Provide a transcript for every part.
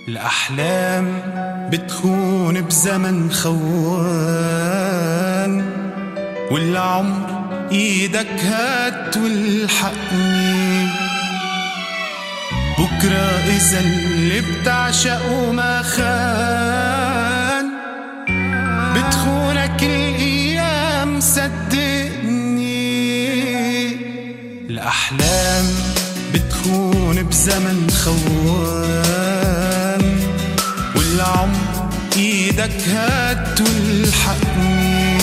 الأحلام بتخون بزمن خوان، والعمر ايدك هات والحقني. بكرة إذا اللي بتعشقه ما خان، بتخونك الأيام صدقني. الأحلام بتخون بزمن خوان، والعمر ايدك هات والحقني.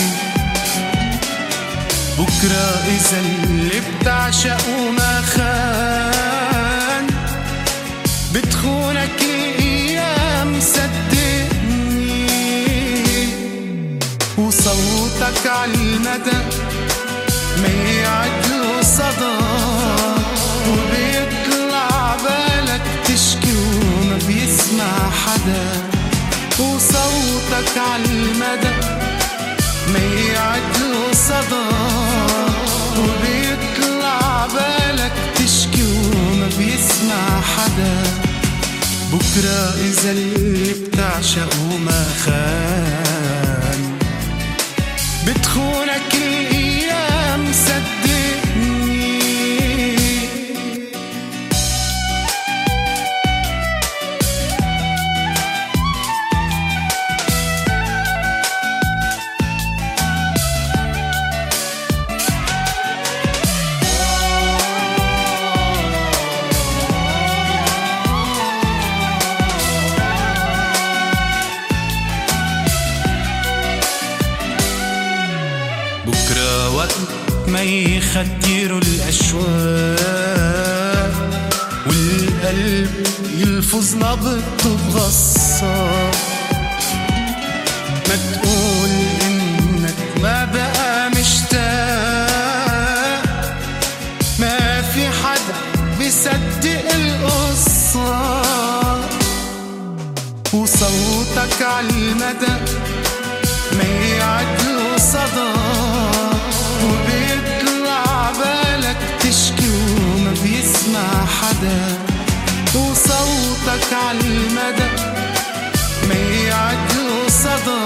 بكرة إذا اللي بتعشقه ما خان، بتخونك الأيام صدقني. وصوتك عالمدى ما يعدله صدى، وبيطلع بالك تشكي وما بيسمع حدا. وصوتك عالمدى ما يعدله صدى، وبيطلع بالك تشكي وما بيسمع حدا. بكرة إذا اللي بتعشقه ما خان، بتخونك الأيام صدقني. بكرة وقت ما يخدروا الأشواق، والقلب يلفظ نبضه بغصة. ما تقول إنك ما بقى مشتاق، ما في حدا بيصدق القصة. وصوتك عالمدى ما يعدله صدى، وبيطلع بالك تشكي وما بيسمع حدا. وصوتك عالمدى ما يعدله صدى،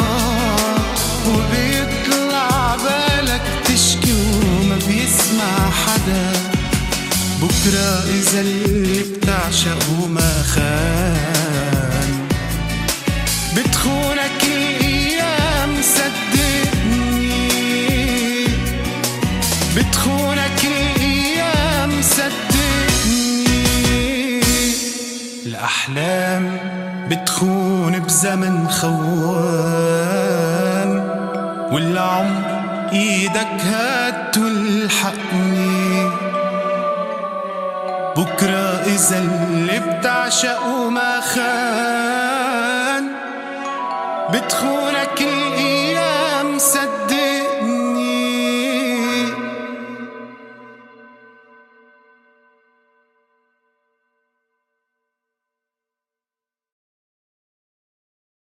وبيطلع بالك تشكي وما بيسمع حدا. بكرة إذا اللي بتعشقه ما خان، بتخونك الأيام صدقني. بتخونك الأيام صدقني. الأحلام بتخون بزمن خوان، والعمر ايدك هات والحقني. بكرة إذا اللي بتعشقه ما خان، بتخونك الأيام صدقني.